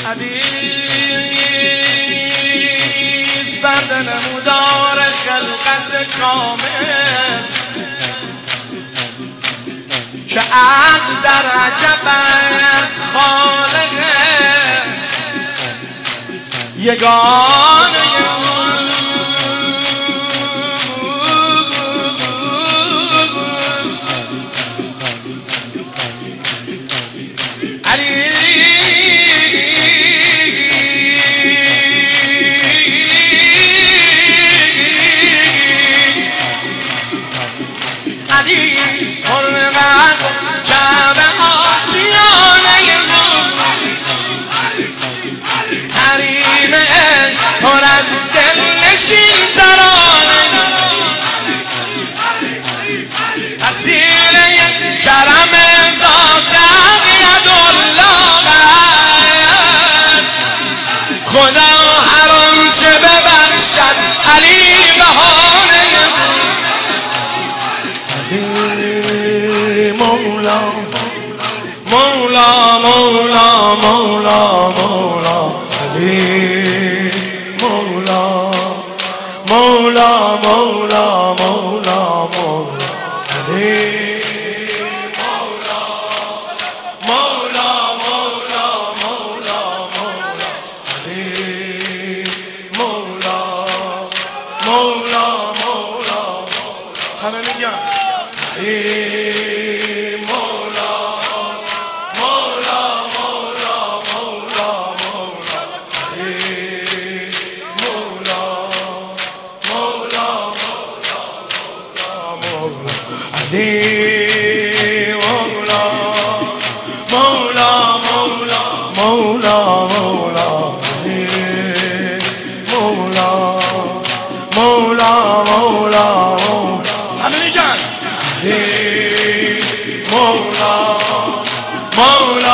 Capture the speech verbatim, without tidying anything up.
حدیث فرد نمودار خلقت کامل که عقل در عجب از خالق یگانه حدیث حرمت جعب آشیانه حریم پر از دل نشین ترانه اسیر کرم ذات یدالله است خدا هر آنچه ببخشد علی بهانه مولا مولا مولا مولا مولا علی مولا مولا مولا مولا مولا علی مولا مولا مولا مولا مولا علی مولا مولا مولا همه میگن مولا مولا مولا مولا مولا مولا مولا مولا مولا علی مولا مولا مولا مولا مولا علی مولا مولا مولا همه میگن مولا مولا